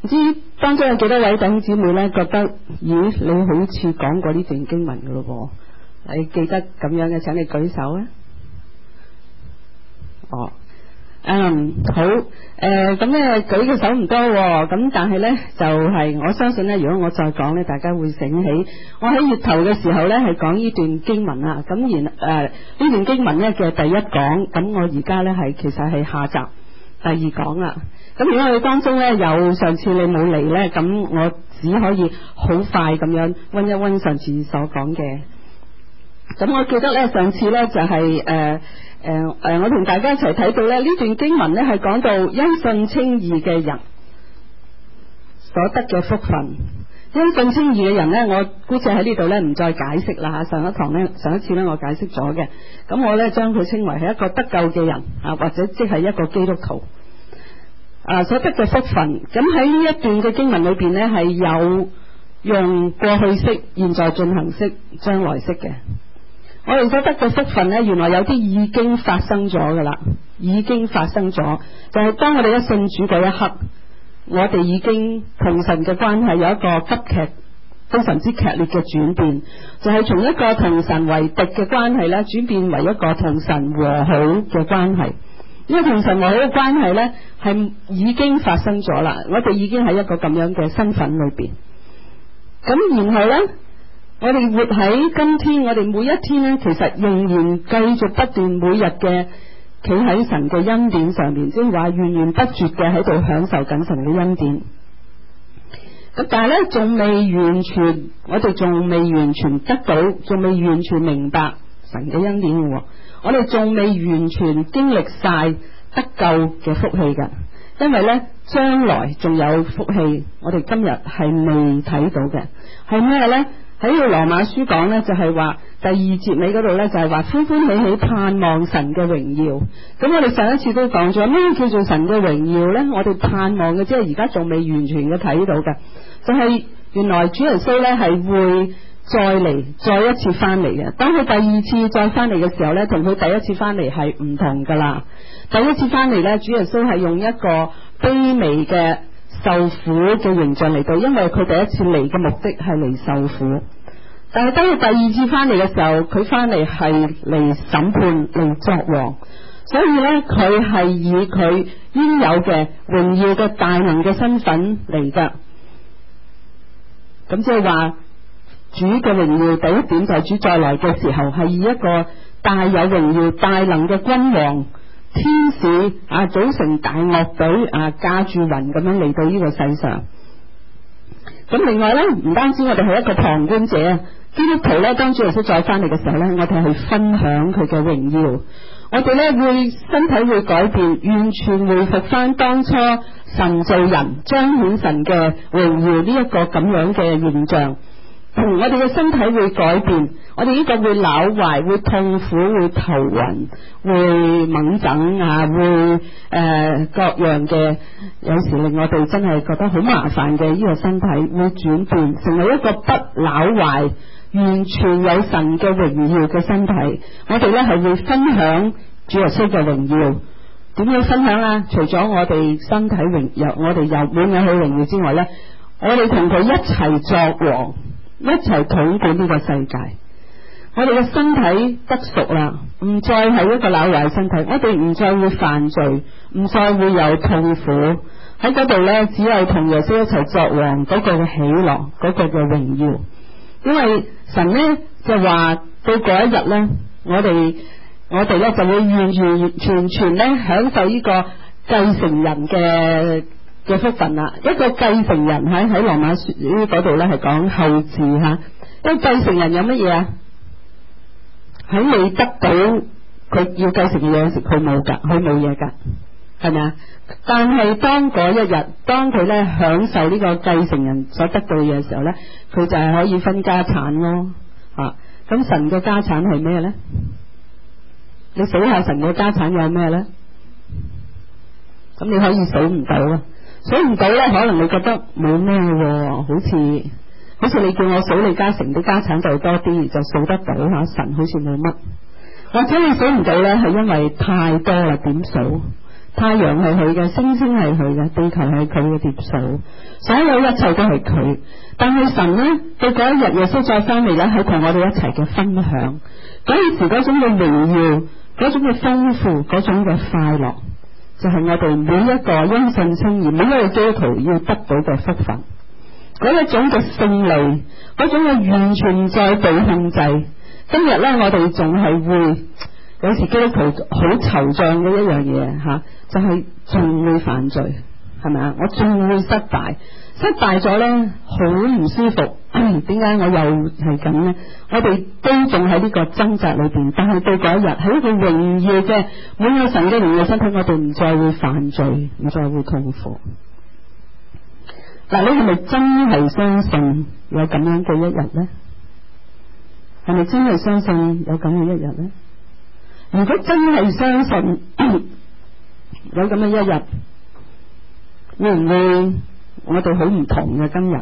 唔知當中有幾多位弟兄姊妹咧覺得，咦，你好似講過呢段經文噶咯噃？你記得咁樣嘅，請你舉手啊！哦，好，咁咧舉嘅手唔多，咁但係咧就係我相信咧，如果我再講咧，大家會醒起。我喺月頭嘅時候咧係講呢段經文啊，咁呢段經文咧嘅第一講，咁我而家咧係其實係下集第二講啦。咁如果我哋當中咧有上次你冇嚟咧，咁我只可以好快咁樣溫一溫上次所講嘅。咁我記得咧上次咧就係我同大家一齊睇到咧呢段經文咧係講到因信稱義嘅人所得嘅福分。因信稱義嘅人咧，我姑且喺呢度咧唔再解釋啦吓。上一次咧我解釋咗嘅，咁我咧將佢稱為係一個得救嘅人啊，或者即係一個基督徒所得嘅福分。咁喺呢一段嘅經文裏邊咧係有用過去式、現在進行式、將來式嘅。我哋所得嘅福分咧，原來有啲已經發生咗噶啦，已經發生咗。就係當我哋一信主嗰一刻，我哋已經同神嘅關係有一個急劇、非常之劇烈嘅轉變，就係從一個同神為敵嘅關係咧，轉變為一個同神和好嘅關係。因為同神和好嘅關係咧，係已經發生咗啦，我哋已經喺一個咁樣嘅身份裏邊。咁然後咧，我哋活喺今天，我哋每一天咧，其實仍然繼續不斷每日嘅企喺神嘅恩典上面，即係話源源不絕嘅喺度享受緊神嘅恩典。咁但係咧，仲未完全，我哋仲未完全得到，仲未完全明白神嘅恩典嘅。我哋仲未完全經歷晒得救嘅福氣嘅，因為咧將來仲有福氣，我哋今日係未睇到嘅。係咩咧？喺呢個羅馬書講咧，就係話第二節尾嗰度咧，就係話歡歡喜喜盼望神嘅榮耀。咁我哋上一次都講咗咩叫做神嘅榮耀咧？我哋盼望嘅即係而家仲未完全嘅睇到嘅，就係原來主耶穌咧係會再嚟再一次翻嚟嘅。當佢第二次再翻嚟嘅時候咧，同佢第一次翻嚟係唔同噶啦。第一次翻嚟咧，主耶穌係用一個卑微嘅受苦嘅形象嚟到，因為佢第一次嚟嘅目的係嚟受苦。但係當佢第二次翻嚟嘅時候，佢翻嚟係嚟審判、嚟作王，所以咧佢係以佢應有嘅榮耀嘅大能嘅身份嚟噶。咁即係話主嘅榮耀第一點就係主再來嘅時候係以一個大有榮耀大能嘅君王，天使組成大樂隊駕住雲咁樣嚟到呢個世上。咁另外咧，唔單止我哋係一個旁觀者，基督徒咧，當主耶穌再翻嚟嘅時候咧，我哋係分享佢嘅榮耀。我哋咧會身體會改變，完全回復翻當初神造人彰顯神嘅榮耀呢一個咁樣嘅形象。我哋嘅身體會改變，我哋呢個會朽壞，會痛苦，會頭暈，會猛疹會各樣嘅，有時令我哋真係覺得好麻煩嘅呢個身體會轉變成為一個不朽壞，完全有神嘅榮耀嘅身體。我哋咧係會分享主耶穌嘅榮耀。點樣分享啊？除咗我哋身體我哋有滿有佢榮耀之外咧，我哋同佢一齊作王，一齊統管呢個世界。我哋嘅身體得贖啦，唔再係一個朽壞身體，我哋唔再會犯罪，唔再會有痛苦。喺嗰度咧，只有同耶穌一齊作王嗰個嘅喜樂，嗰個嘅榮耀。因為神咧就話到嗰一日咧，我哋咧就會完全咧享受呢個繼承人嘅福分啦。一個繼承人喺羅馬書嗰度咧係講後嗣吓，因為繼承人有乜嘢啊？喺你得到佢要繼承嘅嘢時，佢冇噶，佢冇嘢噶，係咪啊？但係當嗰一日，當佢咧享受呢個繼承人所得到嘅嘢嘅時候咧，佢就係可以分家產咯。咁神嘅家產係咩咧？你數下神嘅家產有咩咧？咁你可以數唔到啊！數唔到咧，可能你覺得冇咩喎，好似你叫我數李嘉誠啲家產就多啲，就數得到吓。神好似冇乜，或者你數唔到咧，係因為太多啦，點數？ 太陽係佢嘅，星星係佢嘅，地球係佢嘅碟數，所有一切都係佢。但係神呢，到嗰一日耶穌再翻嚟咧，係同我哋一齊嘅分享嗰陣時嗰種嘅榮耀，嗰種嘅豐富，嗰種嘅快樂，就係我哋每一個因信稱義，每一個基督徒要得到嘅福分。嗰一種嘅勝利，嗰種嘅完全唔再被控制。今日咧，我哋仲係會有時基督徒好惆悵嘅一樣嘢吓，就係仲會犯罪，係咪啊？我仲會失敗咗咧，好唔舒服。點解我又係咁呢？我哋都仲喺呢個掙扎裏邊，但係到嗰一日喺一個榮耀嘅滿有神嘅榮耀身體，我哋唔再會犯罪，唔再會痛苦。嗱，你係咪真係相信有咁樣嘅一日呢？係咪真係相信有咁嘅一日呢？如果真係相信有咁嘅一日，會唔會我哋好唔同嘅今日？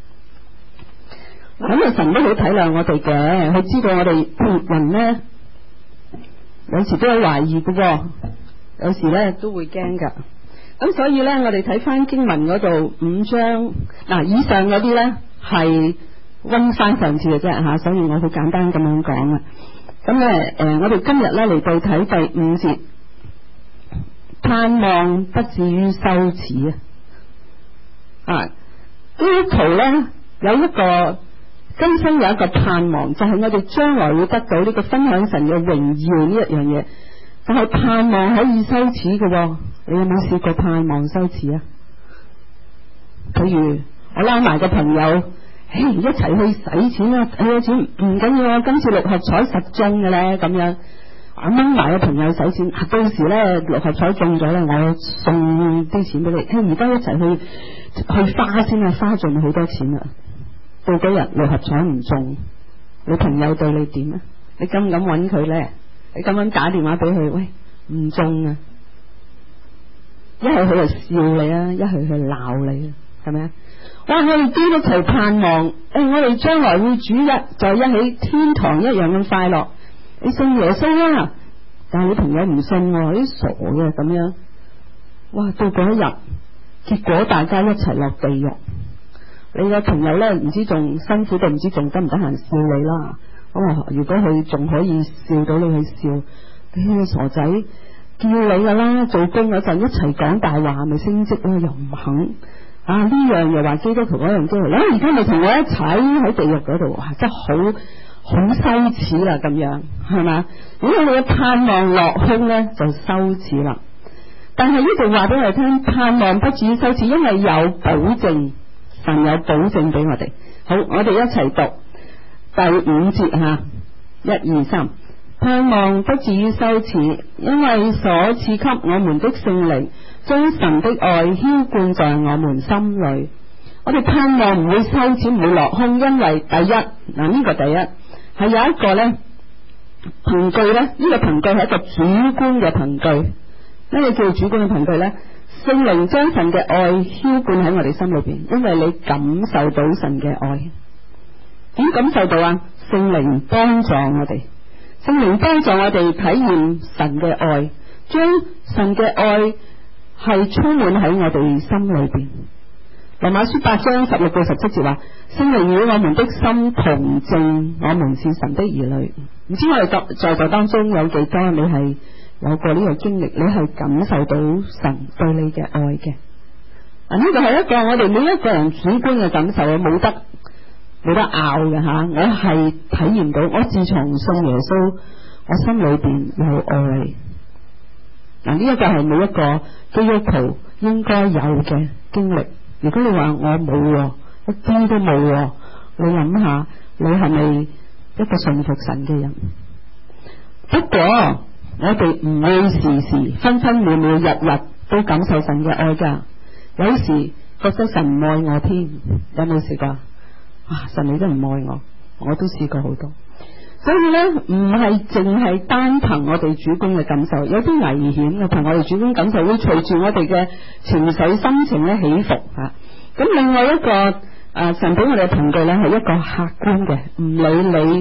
咁啊，神都好體諒我哋嘅，佢知道我哋人呢，有時都有懷疑嘅，有時呢都會驚噶。咁所以呢，我哋睇翻經文嗰度5章，嗱，以上嗰啲呢係溫翻上次嘅啫吓，所以我好簡單咁樣講啦。咁咧我哋今日呢嚟到睇第5節，盼望不至於羞恥啊！基督徒呢有一個今生有一個盼望，就係我哋將來會得到呢個分享神嘅榮耀呢一樣嘢，但係盼望可以羞恥嘅。你有冇試過盼望羞恥啊？譬如我拉埋個朋友，一齊去使錢啊！錢唔緊要啊，今次6合彩實中嘅咧，咁樣掹埋個朋友使錢，到時咧6合彩中咗咧，我送啲錢俾你。而家一齊去花先啊，花盡好多錢啊！到嗰日6合彩唔中，你朋友對你點啊？你敢唔敢揾佢咧？你敢唔敢打電話俾佢？喂，唔中啊！一係佢就笑你啊，一係佢鬧你啊，係咪啊？哇！我哋基督徒盼望，我哋將來會主日就一起天堂一樣咁快樂。你信耶穌啊，但係你朋友唔信，啲傻嘅咁樣。哇！到嗰一日，結果大家一齊落地獄。你個朋友咧，唔知仲辛苦定唔知仲得唔得閒笑你啦。如果佢仲可以笑到你去笑，傻仔叫你噶啦，做工嗰陣一齊講大話，咪升職咯，又唔肯啊！呢樣又話基督徒，嗰樣基督徒，而家咪同我一齊喺地獄嗰度，哇！真係好羞恥啦，咁樣係嘛？如果你嘅盼望落空咧，就羞恥啦。但係呢度話俾我哋聽，盼望不至於羞恥，因為有保證。神有保證俾我哋。好，我哋一齊讀第5節吓，1、2、3。盼望不至於羞恥，因為所賜給我們的聖靈，將神的愛澆灌在我們心裏。我哋盼望唔會羞恥，唔會落空，因為第一呢個第一係有一個咧憑據咧，呢個憑據係一個主觀嘅憑據。咩叫做主觀嘅憑據咧？聖靈將神嘅愛澆灌喺我哋心裏邊，因為你感受到神嘅愛。點感受到啊？聖靈幫助我哋，聖靈幫助我哋體驗神嘅愛，將神嘅愛係充滿喺我哋心裏邊。羅馬書8章16到17節話：聖靈與我們的心同證，我們是神的兒女。唔知我哋在座當中有幾多你係有過呢個經歷，你係感受到神對你嘅愛嘅。呢個係一個我哋每一個人主觀嘅感受，冇得拗嘅吓。我係體驗到，我自從信耶穌，我心裏邊有愛。呢一個係每一個基督徒應該有嘅經歷。如果你話我冇，一啲都冇，你諗下，你係咪一個信服神嘅人？不過我哋唔會時時分分秒秒日日都感受神嘅愛噶，有時覺得神唔愛我添，有冇試過？神你都唔愛我都試過好多。所以咧，唔係淨係單憑我哋主觀嘅感受，有啲危險嘅，憑我哋主觀感受會隨住我哋嘅情緒心情咧起伏吓。咁另外一個神俾我哋嘅憑據咧係一個客觀嘅，唔理你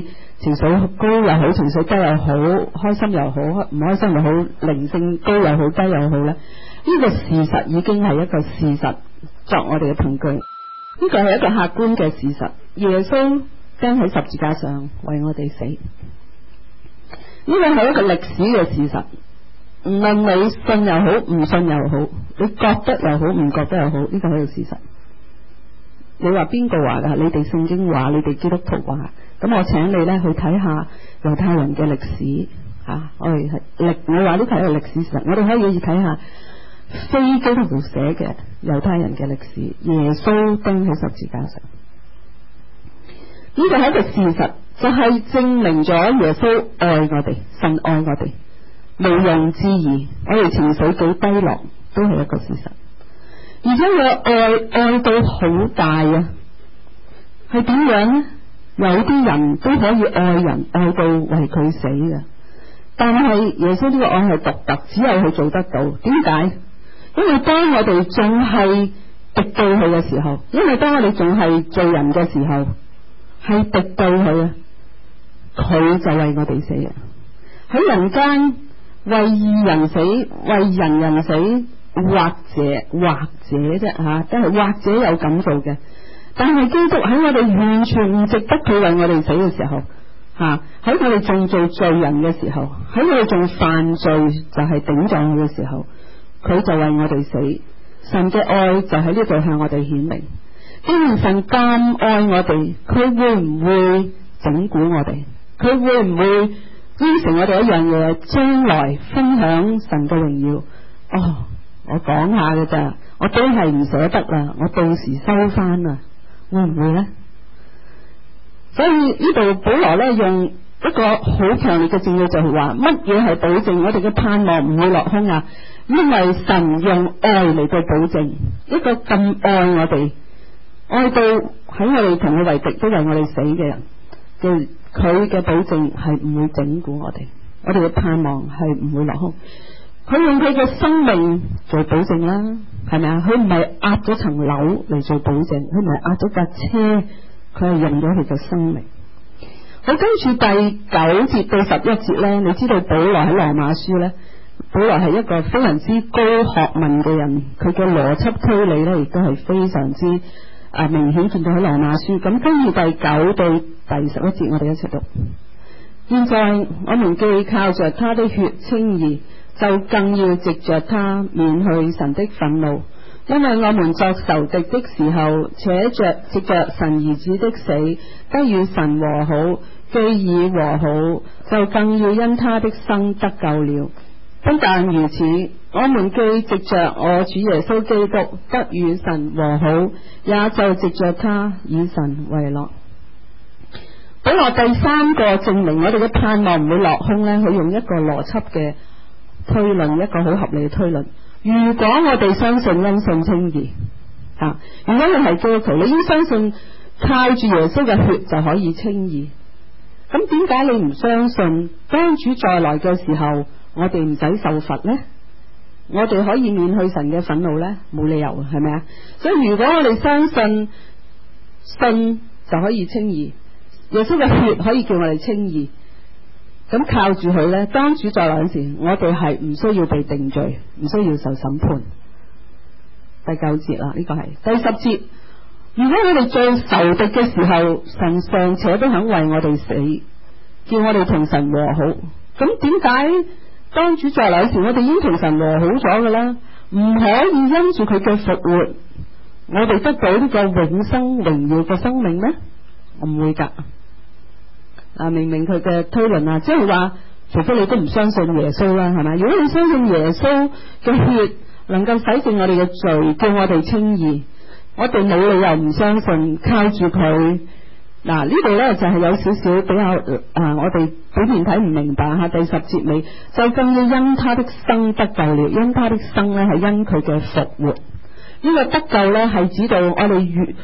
情緒高又好，情緒低又好，開心又好，唔開心又好，靈性高又好，低又好咧，呢個事實已經係一個事實，作我哋嘅憑據。呢個係一個客觀嘅事實，耶穌釘喺十字架上為我哋死，呢個係一個歷史嘅事實。無論你信又好，唔信又好，你覺得又好，唔覺得又好，呢個係一個事實。你話邊個話噶？你哋聖經話，你哋基督徒話。咁我請你咧去睇下猶太人嘅歷史吓，我哋話呢個係一個歷史事實。我哋可以睇下非基督徒寫嘅猶太人嘅歷史，耶穌釘喺十字架上，呢個係一個事實，就係證明咗耶穌愛我哋，神愛我哋，毋庸置疑。我哋情緒幾低落都係一個事實，而且佢愛到好大啊！係點樣呢？有啲人都可以愛人愛到為佢死嘅，但係耶穌呢個愛係獨特，只有佢做得到。點解？因為當我哋仲係敵對佢嘅時候，因為當我哋仲係罪人嘅時候，係敵對佢啊，佢就為我哋死啊！喺人間為義人死，為人死，或者啫吓，都係或者有咁做嘅。但係基督喺我哋完全唔值得佢為我哋死嘅時候，喺我哋仲做罪人嘅時候，喺我哋仲犯罪就係頂撞佢嘅時候，佢就為我哋死。神嘅愛就喺呢度向我哋顯明。既然神咁愛我哋，佢會唔會整蠱我哋？佢會唔會應承我哋一樣嘢，將來分享神嘅榮耀？我講下嘅咋，我都係唔捨得啦，我到時收翻啦。會唔會呢？所以呢度保羅咧用一個好強烈嘅證據，就係話乜嘢係保證我哋嘅盼望唔會落空啊？因為神用愛嚟到保證，一個咁愛我哋，愛到喺我哋同佢為敵都為我哋死嘅人嘅，佢嘅保證係唔會整蠱我哋，我哋嘅盼望係唔會落空。佢用佢嘅生命做保證啦，係咪啊？佢唔係壓咗層樓嚟做保證，佢唔係壓咗架車，佢係用咗佢嘅生命。好，跟住第9節到11節咧，你知道保羅喺羅馬書咧，保羅係一個非常之高學問嘅人，佢嘅邏輯推理咧亦都係非常之明顯見到喺羅馬書。咁跟住第9到第11節，我哋一齊讀。現在我們既靠着他的血稱義，就更要藉着他免去神的憤怒，因為我們作仇敵的時候，且藉着神兒子的死得與神和好，既已和好，就更要因他的生得救了。不但如此，我們既藉着我主耶穌基督得與神和好，也就藉着他以神為樂。保羅第三個證明我哋嘅盼望唔會落空呢，佢用一個邏輯嘅推論，一個好合理嘅推論。如果我哋相信因信稱義，如果你係基督徒，你已經相信靠住耶穌嘅血就可以稱義，咁點解你唔相信當主再來嘅時候，我哋唔使受罰呢？我哋可以免去神嘅憤怒呢？冇理由，係咪啊？所以如果我哋相信信就可以稱義，耶穌嘅血可以叫我哋稱義，咁靠住佢呢，當主再來嗰時，我哋係唔需要被定罪，唔需要受審判。第9節啦，呢個係第10節。如果我哋做仇敵嘅時候，神尚且都肯為我哋死，叫我哋同神和好，咁點解當主再來嗰時，我哋已經同神和好咗㗎啦？唔可以因住佢嘅復活，我哋得到呢個永生榮耀嘅生命咩？我唔會噶。明明佢嘅推論啊，即係話，除非你都唔相信耶穌啦，係咪？如果你相信耶穌嘅血能夠洗淨我哋嘅罪，叫我哋稱義，我哋冇理由唔相信，靠住佢。呢度呢就係有少少比較我哋表面睇唔明白吓。第10節尾就更要因他的生得救了，因他的生呢係因佢嘅復活。呢個得救呢係指到我哋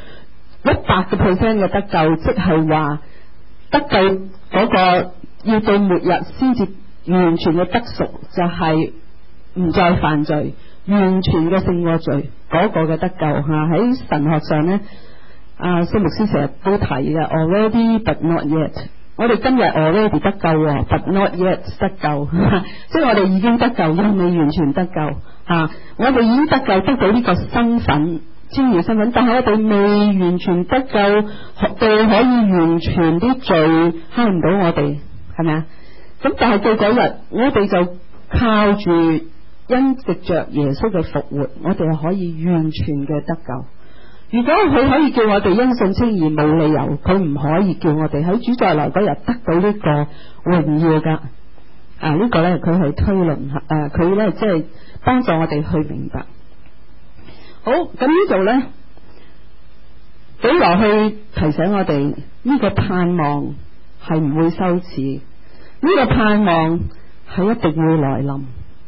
100% 嘅得救，即係話得救嗰個要到末日先至完全嘅得贖，就係唔再犯罪，完全嘅勝過罪嗰個嘅得救喺神學上呢，聖牧師成日都提嘅 already but not yet， 我哋今日 already 得救，but not yet 得救，即係我哋已經得救，又未完全得救我哋已經得救，得到呢個身份，專業身份，但係我哋未完全得救，到可以完全啲罪蝦唔到我哋，係咪啊？咁但係到嗰日，我哋就靠住因藉着耶穌嘅復活，我哋係可以完全嘅得救。如果佢可以叫我哋因信稱義，冇理由佢唔可以叫我哋喺主再來嗰日得到呢個榮耀噶。呢個呢，佢係推論佢呢即係幫助我哋去明白。好，咁呢度呢，保羅去提醒我哋呢個盼望係唔會羞恥，呢個盼望係一定會來臨。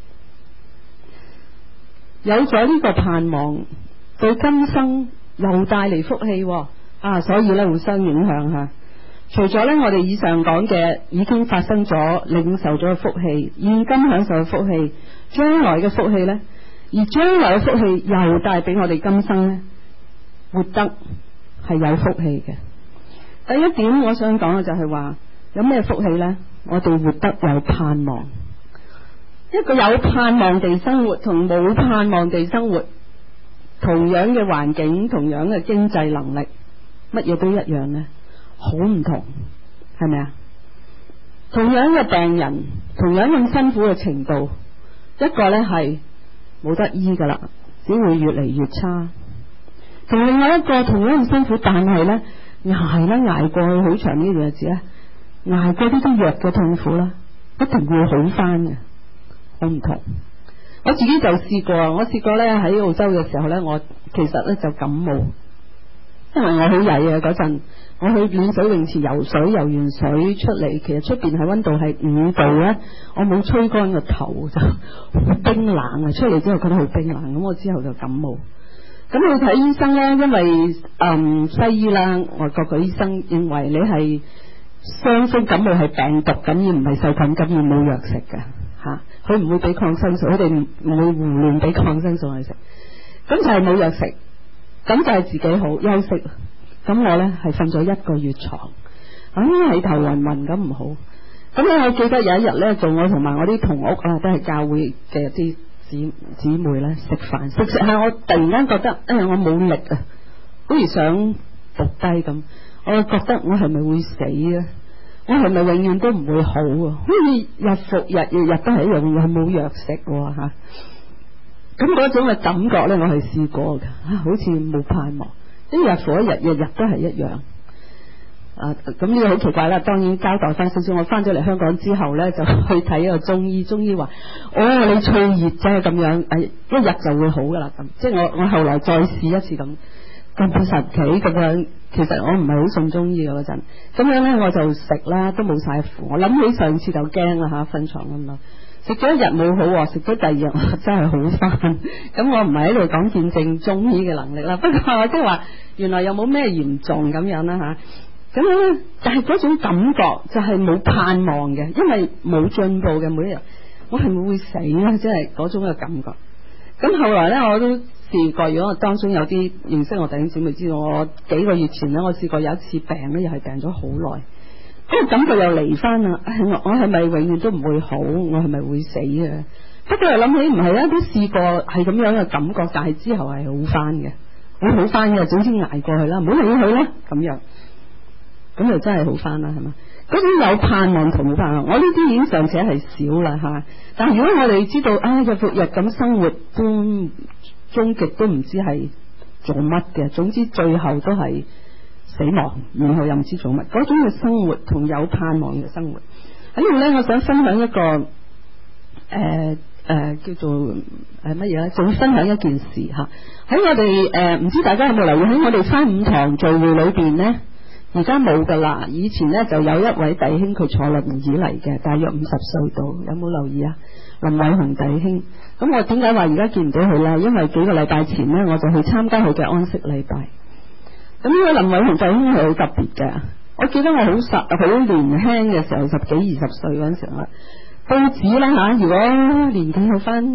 有咗呢個盼望，對今生又帶嚟福氣所以咧互相影響吓。除咗咧我哋以上講嘅已經發生咗、領受咗嘅福氣，現今享受嘅福氣，將來嘅福氣咧，而將來嘅福氣又帶俾我哋今生咧活得係有福氣嘅。第一點我想講嘅就係話，有咩福氣咧？我哋活得有盼望。一個有盼望地生活同冇盼望地生活，同樣嘅環境，同樣嘅經濟能力，乜嘢都一樣呢？好唔同，係咪啊？同樣嘅病人，同樣咁辛苦嘅程度，一個呢係冇得醫噶啦，只會越嚟越差。同另外一個同樣咁辛苦，但係呢捱過去好長呢段日子咧，捱過呢啲藥嘅痛苦啦，一定會好翻嘅。好唔同。我自己就試過，我試過咧喺澳洲嘅時候咧，我其實咧就感冒，因為我好曳啊嗰陣，我去暖水泳池游水，游完水出嚟，其實出邊係溫度係5度咧，我冇吹乾個頭就好冰冷啊！出嚟之後覺得好冰冷，咁我之後就感冒。咁去睇醫生咧，因為西醫啦，外國嘅醫生認為你係傷風感冒係病毒感染，唔係細菌感染，冇藥食嘅吓。佢唔會俾抗生素，佢哋唔會胡亂俾抗生素去食，咁就係冇藥食，咁就係自己好休息。咁我呢係瞓咗1個月床，係頭暈暈咁唔好。咁我記得有一日呢，做我同埋我啲同屋都係教會嘅啲姊妹呢食飯，食下我突然間覺得我冇力啊，好似想伏低咁，我覺得我係咪會死啊？我係咪永遠都唔會好啊？好似日復日，日日都係一樣，又係冇藥食吓。咁嗰種嘅感覺咧，我係試過嘅，好似冇盼望。啲日復一日，日日都係一樣。咁呢個好奇怪啦。當然交代翻少少，我翻咗嚟香港之後咧，就去睇一個中醫。中醫話：你燥熱啫，咁樣一日就會好噶啦。咁即係我後來再試一次咁神奇咁樣。其實我唔係好信中醫嘅嗰陣，咁樣咧我就食啦，都冇晒符。我諗起上次就驚啦吓，瞓床咁咯。食咗1日冇好，食咗第2日真係好翻。咁我唔係喺度講見證中醫嘅能力啦，不過即係話原來又冇咩嚴重咁樣啦吓。咁樣咧，但係嗰種感覺就係冇盼望嘅，因為冇進步嘅每一日，我係咪會死咧？即係嗰種嘅感覺。咁後來咧，我都試過，如果我當中有啲認識我弟兄姊妹知道，我幾個月前咧，我試過有一次病咧，又係病咗好耐，嗰個感覺又嚟翻啦。我係咪永遠都唔會好？我係咪會死啊？不過又諗起唔係啊，都試過係咁樣嘅感覺，但係之後係好翻嘅，會好翻嘅。總之捱過去啦，唔好理佢啦，咁樣，咁就真係好翻啦，係嘛？嗰種有盼望同冇盼望，我呢啲已經尚且係少啦吓。但係如果我哋知道日復日咁生活，都終極都唔知係做乜嘅，總之最後都係死亡，然後又唔知做乜。嗰種嘅生活同有盼望嘅生活，喺度呢，我想分享一個叫做乜嘢咧？仲分享一件事吓。喺我哋唔知大家有冇留意，喺我哋翻5堂聚會裏邊呢，而家冇噶啦。以前呢，就有一位弟兄，佢坐輪椅嚟嘅，大約50歲度，有冇留意啊？林偉雄弟兄。咁我點解話而家見唔到佢呢？因為幾個禮拜前呢，我就去參加佢嘅安息禮拜。咁呢位林偉雄弟兄係好特別嘅。我記得我好年輕嘅時候，10幾20歲嗰陣時候，報紙啦吓，如果年紀有翻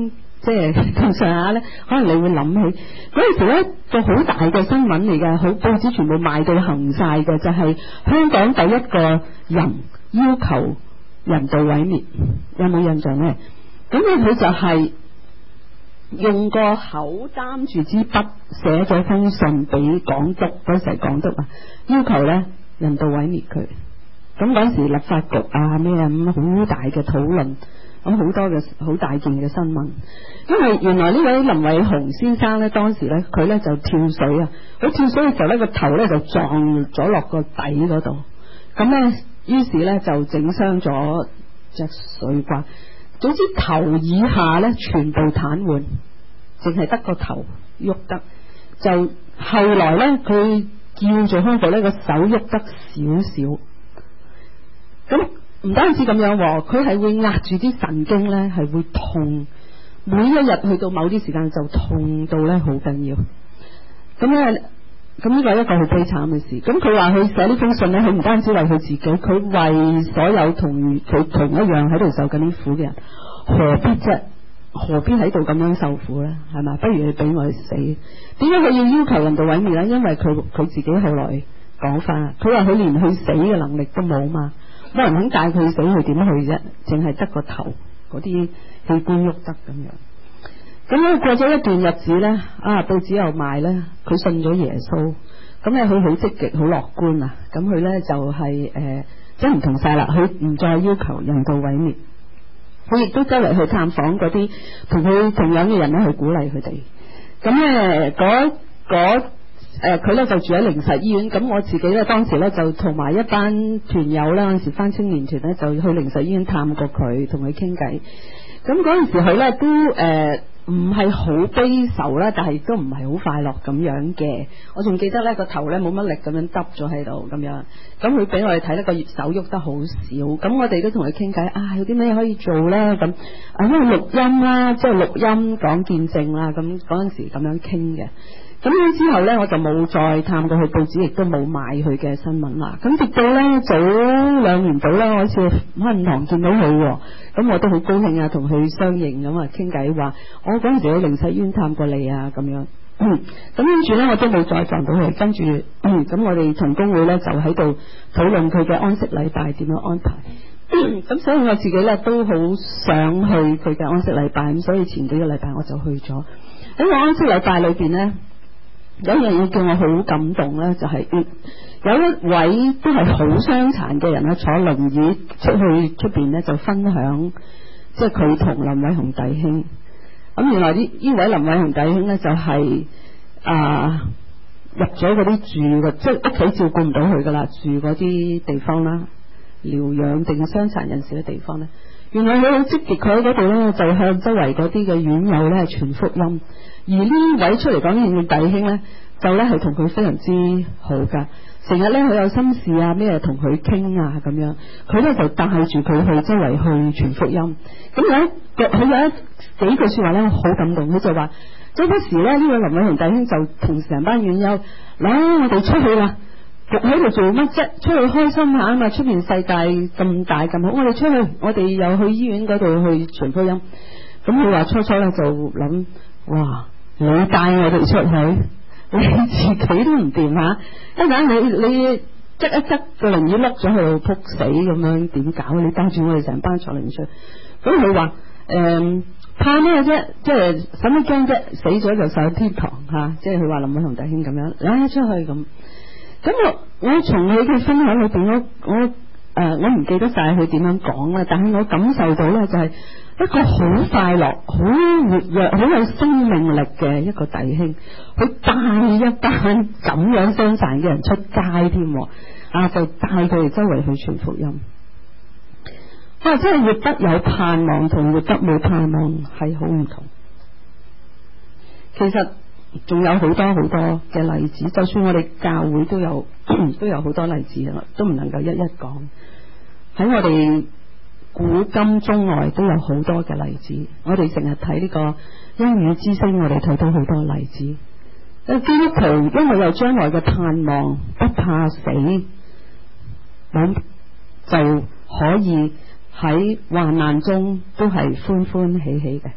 即係咁上下咧，可能你會諗起嗰陣時咧個好大嘅新聞嚟嘅，好報紙全部賣到行晒嘅，就係香港第一個人要求人道毀滅，有冇印象咧？咁咧佢就係用個口擔住支筆寫咗封信俾港督，嗰時係港督啊，要求咧人道毀滅佢。咁嗰時立法局啊咩咁好大嘅討論，咁好多嘅好大件嘅新聞。因為原來呢位林偉雄先生咧，當時咧佢咧就跳水啊，佢跳水嘅時候咧個頭咧就撞咗落個底嗰度，咁咧於是咧就整傷咗隻水瓜。總之頭以下咧全部癱瘓，淨係得個頭喐得。就後來咧佢叫做康復呢個手喐得少少。咁唔單止咁樣，佢係會壓住啲神經咧，係會痛，每一日去到某啲時間就痛到咧好緊要。咁咧，咁呢個係一個好悲慘嘅事。咁佢話佢寫呢封信咧，佢唔單止為佢自己，佢為所有同佢同一樣喺度受緊啲苦嘅人，何必啫？何必喺度咁樣受苦咧？係咪？不如你俾我去死。點解佢要求人道毀滅咧？因為佢自己後來講翻，佢話佢連去死嘅能力都冇嘛。冇人肯帶佢死，佢點去啫？淨係得個頭，嗰啲器官喐得咁樣。咁咧過咗一段日子咧，報紙又賣咧，佢信咗耶穌。咁咧佢好積極，好樂觀啊！咁佢咧就係即係唔同晒啦，佢唔再要求人道毀滅，佢亦都周圍去探訪嗰啲同佢同樣嘅人咧，去鼓勵佢哋。咁咧佢咧就住喺靈實醫院，咁我自己咧當時咧就同埋一班團友啦，嗰陣時返青年團咧就去靈實醫院探過佢，同佢傾偈。咁嗰陣時佢咧都唔係好悲愁啦，但係都唔係好快樂咁樣嘅。我仲記得咧個頭咧冇乜力咁樣耷咗喺度咁樣。咁佢俾我哋睇咧個手喐得好少。咁我哋都同佢傾偈，有啲咩可以做咧？咁因為錄音啦，即係錄音講見證啦。咁嗰陣時咁樣傾嘅。咁樣之後咧，我就冇再探過佢報紙，亦都冇買佢嘅新聞啦。咁直到咧早2年到啦，我好似喺五堂見到佢，咁我都好高興啊，同佢相認咁啊傾偈，話我嗰陣時喺靈實醫院探過你啊咁樣。咁跟住咧，我都冇再撞到佢。跟住咁我哋同工會咧就喺度討論佢嘅安息禮拜點樣安排。咁所以我自己咧都好想去佢嘅安息禮拜，咁所以前幾個禮拜我就去咗。喺個安息禮拜裏邊咧，有一樣嘢叫我好感動咧，就係有一位都係好傷殘嘅人咧，坐輪椅出邊咧就分享，即係佢同林偉雄弟兄。咁原來呢位林偉雄弟兄咧就係入咗嗰啲住嘅，即係屋企照顧唔到佢噶啦，住嗰啲地方啦，療養定傷殘人士嘅地方咧。原來佢好積極，佢喺嗰度咧就向周圍嗰啲嘅院友咧傳福音。而呢位出嚟講嘢嘅弟兄咧，就咧係同佢非常之好噶，成日咧佢有心事啊咩同佢傾啊咁樣，佢咧就帶住佢去周圍去傳福音。咁佢有幾句說話咧好感動，佢就話周不時咧呢個林偉雄弟兄就同成班院友嗱，我哋出去啦，喺度做乜啫？出去開心下啊嘛！出面世界咁大咁好，我哋出去，我哋又去醫院嗰度去傳福音。咁佢話初初咧就諗，哇！你帶我哋出去，你自己都唔掂吓，一陣你側一側個輪椅碌咗喺度撲死咁樣，點搞？你帶住我哋成班坐輪椅出去，咁佢話怕咩啫？即係使乜驚啫？死咗就上天堂吓，即係佢話林偉雄弟兄咁樣，出去咁。咁我從佢嘅分享裏邊，我唔記得晒佢點樣講啦，但係我感受到咧就係一個好快樂、好活躍、好有生命力嘅一個弟兄，佢帶一班咁樣傷殘嘅人出街添，就帶佢哋周圍去傳福音。真係活得有盼望同活得冇盼望係好唔同。其實仲有好多好多嘅例子，就算我哋教會都有好多例子，都唔能夠一一講。喺我哋古今中外都有好多嘅例子。我哋成日睇呢個英語之聲，我哋睇到好多例子。基督徒因為有將來嘅盼望，不怕死，咁就可以喺患難中都係歡歡喜喜嘅。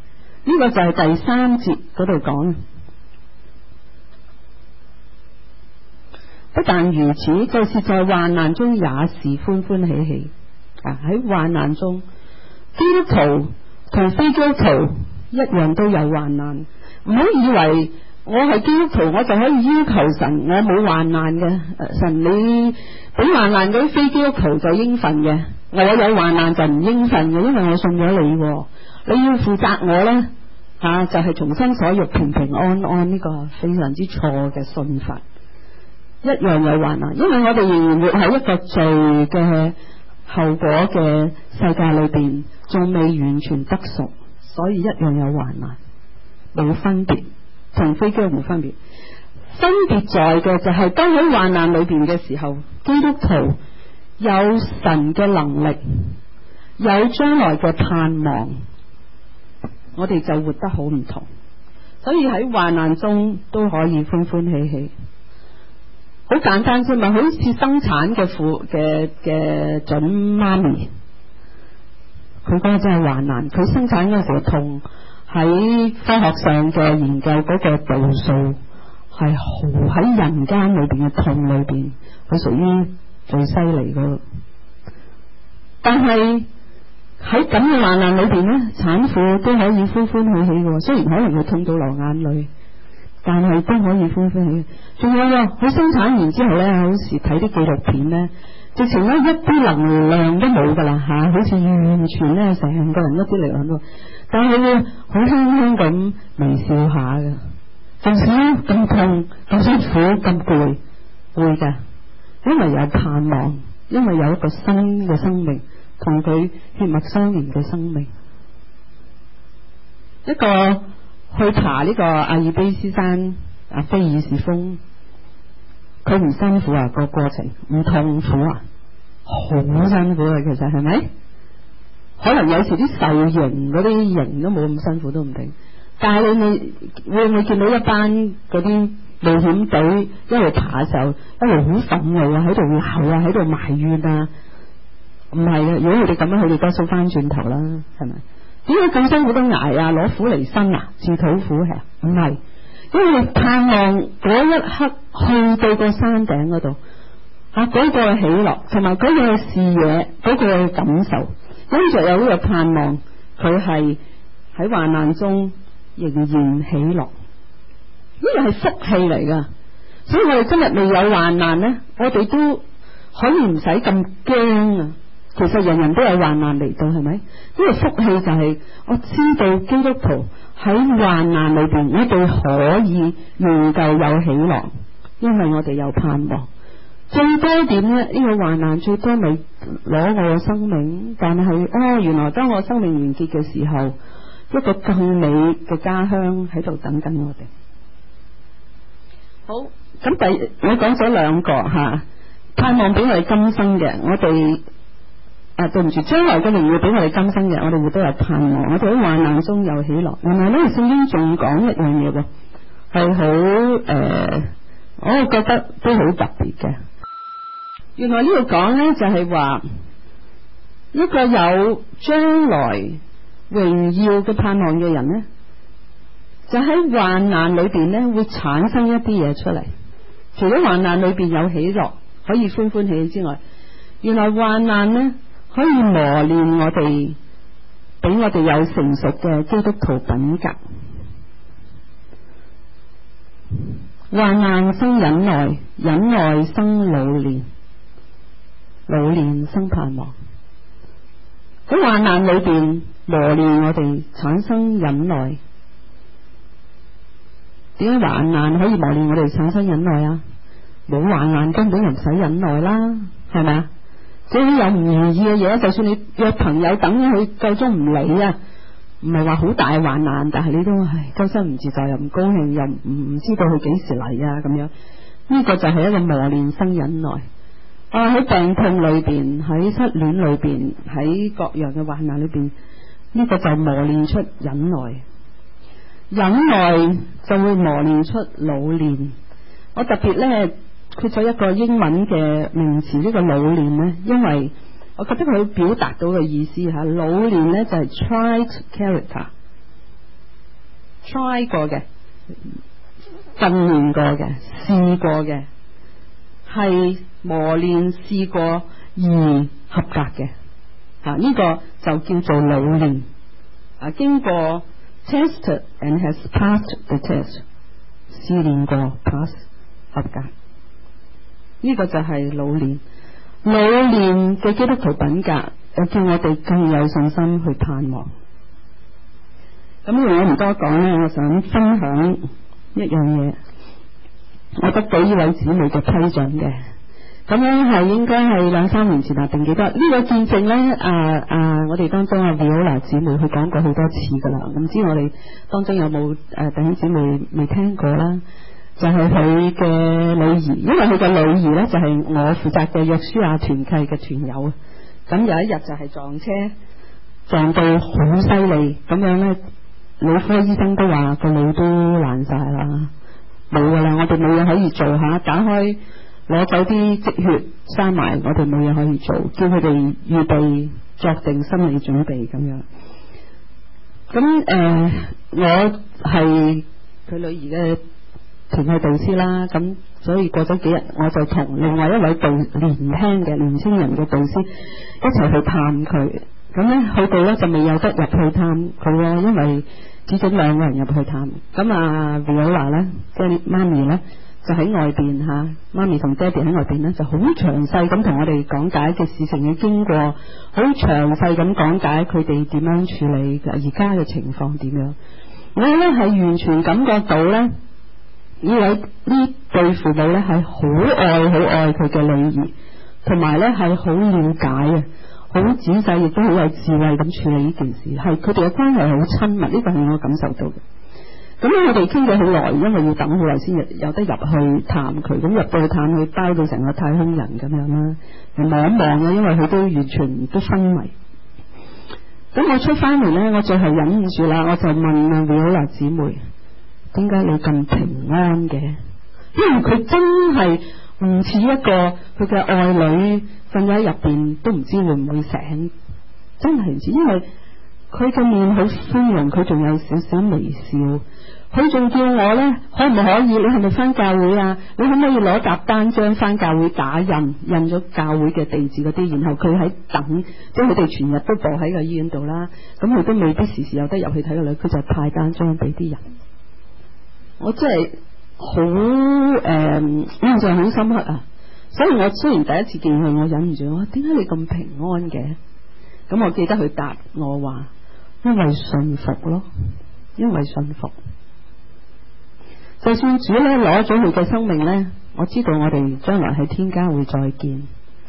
呢個就係第3節嗰度講。不但如此，就是在患難中也是歡歡喜喜。喺患難中，基督徒同非基督徒一樣都有患難。唔好以為我係基督徒，我就可以要求神我冇患難嘅。神你俾患難嗰啲非基督徒就應份嘅，我有患難就唔應份嘅，因為我信咗你，你要負責我呢，就係從心所欲平平安安，呢個非常之錯嘅信法。一樣有患難，因為我哋仍然活喺一個罪嘅後果嘅世界裏邊，仲未完全得贖，所以一樣有患難，冇分別，同非基督徒冇分別。分別在嘅就係當喺患難裏邊嘅時候，基督徒有神嘅能力，有將來嘅盼望，我哋就活得好唔同。所以喺患難中都可以歡歡喜喜。好簡單啫嘛，好似生產嘅嘅準媽咪，佢嗰個真係患難，佢生產嗰陣時痛，喺科學上嘅研究嗰個度數係喺人間裏邊嘅痛裏邊，佢屬於最犀利嗰個。但係喺咁嘅患難裏邊呢，產婦都可以歡歡喜喜嘅，雖然可能會痛到流眼淚，但係都可以歡歡喜喜。仲有佢生產完之後呢，好時睇啲紀錄片呢，直情呢一啲能量都冇噶啦吓，好似完全呢成個人一啲力量都，但係佢好輕輕咁微笑下嘅，就算咁痛咁辛苦咁攰，會噶，因為有盼望，因為有一個新嘅生命同佢血脈相連嘅生命。一個去爬呢個阿爾卑斯山菲爾士峰，佢唔辛苦個過程，唔痛苦好辛苦其實係咪？可能有時啲受刑嗰啲刑都冇咁辛苦都唔定，但係你會唔會見到一班嗰啲冒險隊一路爬嘅時候，一路好憤怒喺度鬧喺度埋怨唔係嘅，如果佢哋咁樣，佢哋多數翻轉頭啦，係咪？點解咁辛苦都挨攞苦嚟辛自討苦吃？唔係，因為盼望嗰一刻去到個山頂嗰度嗰個喜樂同埋嗰個視野，嗰個感受，跟住有呢個盼望，佢係喺患難中仍然喜樂，呢個係福氣嚟噶。所以我哋今日未有患難呢，我哋都可以唔使咁驚啊。其實人人都有患難嚟到，係咪？呢個福氣就係我知道基督徒喺患難裏邊，我哋可以仍舊有喜樂，因為我哋有盼望。最多點呢？呢個患難最多咪攞我嘅生命，但係原來當我生命完結嘅時候，一個更美嘅家鄉喺度等緊我哋。好，咁我講咗兩個盼望俾我哋今生嘅，我哋對唔住，將來嘅榮耀俾我哋今生嘅，我哋會都有盼望，我哋喺患難中有喜樂。原來呢聖經仲講一樣嘢喎，係好我覺得都好特別嘅。原來呢度講呢，就係話一個有將來榮耀嘅盼望嘅人呢，就喺患難裏邊呢會產生一啲嘢出嚟。除咗患難裏邊有喜樂可以歡歡喜喜之外，原來患難呢可以磨練我哋，俾我哋有成熟嘅基督徒品格。患難生忍耐，忍耐生老練，老練生盼望。喺患難裏邊磨練我哋，產生忍耐。點解患難可以磨練我哋產生忍耐啊？冇患難根本唔使忍耐啦，係咪啊？即係有唔如意嘅嘢，就算你約朋友等佢夠鐘唔理啊，唔係話好大患難，但係你都周身唔自在，又唔高興，又唔知道佢幾時嚟啊咁樣。呢個就係一個磨練生忍耐。喺病痛裏邊，喺失戀裏邊，喺各樣嘅患難裏邊，呢個就磨練出忍耐。忍耐就會磨練出老練。我特別呢缺咗一個英文嘅名詞，呢個老練呢，因為我覺得佢表達到嘅意思老練呢就係 trite character， try 過嘅、訓練過嘅、試過嘅，係磨練試過而合格嘅。呢個就叫做老練。經過 tested and has passed the test， 試練過 pass 合格，呢個就係老練。老練嘅基督徒品格，又叫我哋更有信心去盼望。咁我唔多講咧，我想分享一樣嘢，我得到呢位姊妹嘅批准嘅。咁樣係應該係2-3年前定幾多？呢個見證咧，我哋當中Viola 姊妹佢講過好多次噶啦，唔知我哋當中有冇弟兄姊妹未聽過啦？就係佢嘅女兒，因為佢嘅女兒咧就係我負責嘅約書亞團契嘅團友。咁有一日就係撞車，撞到好犀利，咁樣咧，腦科醫生都話個腦都爛晒啦，冇噶啦，我哋冇嘢可以做下，打開攞走啲積血閂埋，我哋冇嘢可以做，叫佢哋預備作定心理準備咁樣。咁我係佢女兒嘅團契導師啦，咁所以過咗幾日，我就同另外一位年青人嘅導師一齊去探佢。咁咧去到咧就未有得入去探佢咯，因為只准2個人入去探。咁Viola 咧，即係媽咪咧，就喺外邊吓，媽咪同爹哋喺外邊咧，就好詳細咁同我哋講解嘅事情嘅經過，好詳細咁講解佢哋點樣處理而家嘅情況點樣。我咧係完全感覺到咧，呢對父母咧係好愛佢嘅女兒，同埋咧係好了解好仔細，亦都好有智慧咁處理呢件事，係佢哋嘅關係好親密，呢個係我感受到嘅。咁我哋傾咗好耐，因為要等好耐先有得入去探佢。咁入到去探佢，包到成個太空人咁樣啦，望一望因為佢都完全都昏迷。咁我出翻嚟咧，我最後忍唔住啦，我就問Viola姊妹，點解你咁平安嘅？因為佢真係唔似一個佢嘅愛女瞓喺入邊都唔知會唔會醒，真係唔似。因為佢嘅面好寬容，佢仲有少少微笑，佢仲叫我咧，可唔可以？你係咪翻教會啊？你可唔可以攞沓單張翻教會打印咗教會嘅地址嗰啲？然後佢喺等，即係佢哋全日都播喺個醫院度啦。咁佢都未必時時有得入去睇個女，佢就派單張俾啲人。我真係好印象好深刻啊！所以我雖然第一次見佢，我忍唔住，我話點解你咁平安嘅？咁我記得佢答我話，因為信服咯，因為信服。就算主咧攞咗佢嘅生命咧，我知道我哋將來喺天家會再見。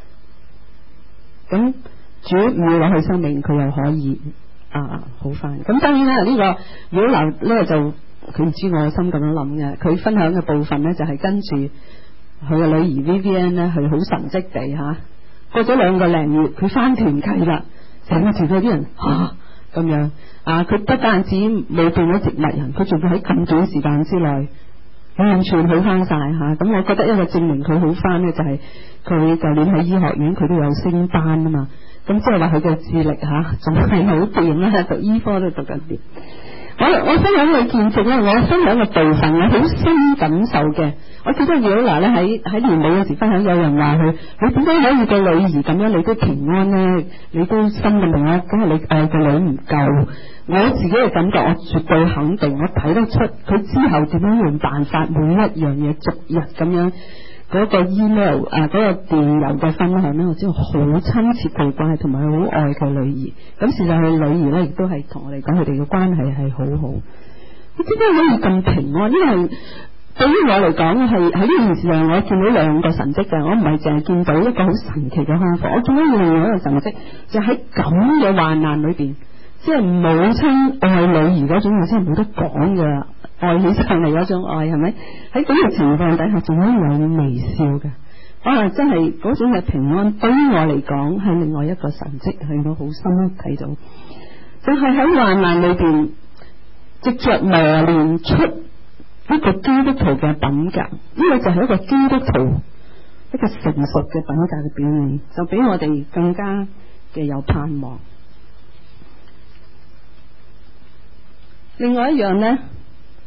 咁主唔要攞佢生命，佢又可以好翻。咁當然啦，呢個如果留咧就佢唔知我心咁樣諗嘅。佢分享嘅部分咧就係跟住佢嘅女兒 Vivian 咧，係好神蹟地過咗2個零月，佢翻團契啦。成個團契啲人咁樣佢不單止冇變咗植物人，佢仲要喺咁短時間之內完全好翻晒咁我覺得一個證明佢好翻咧，就係佢舊年喺醫學院佢都有升班啊嘛。咁即係話佢嘅智力仲係好掂啦，讀醫科都讀緊掂。我分享嘅見證咧，我分享嘅部分我好深感受嘅。我記得Viola咧喺年尾嗰時分享，有人話佢，你點解可以個女兒咁樣你都平安咧？你都心咁平安，梗係你愛個女唔夠。我自己嘅感覺，我絕對肯定，我睇得出佢之後點樣用辦法，每一樣嘢逐日咁樣嗰個 email 嗰個電郵嘅分享咧，我知道好親切嘅關係，同埋好愛佢女兒。咁事實佢女兒咧，亦都係同我哋講，佢哋嘅關係係好好。你點解可以咁平安？因為對於我嚟講，係喺呢件事上，我見到2個神蹟嘅。我唔係淨係見到一個好神奇嘅康復，我見到另外一個神蹟，就喺咁嘅患難裏邊，即係母親愛女兒嗰種，真係冇得講嘅。愛起上嚟嗰種愛係咪？喺咁嘅情況底下，仲可以有微笑嘅。真係嗰種嘅平安，對於我嚟講係另外一個神蹟，係我好深睇到。就係喺患難裏邊，藉着磨練出一個基督徒嘅品格，呢個就係一個基督徒一個成熟嘅品格嘅表現，就俾我哋更加嘅有盼望。另外一樣呢，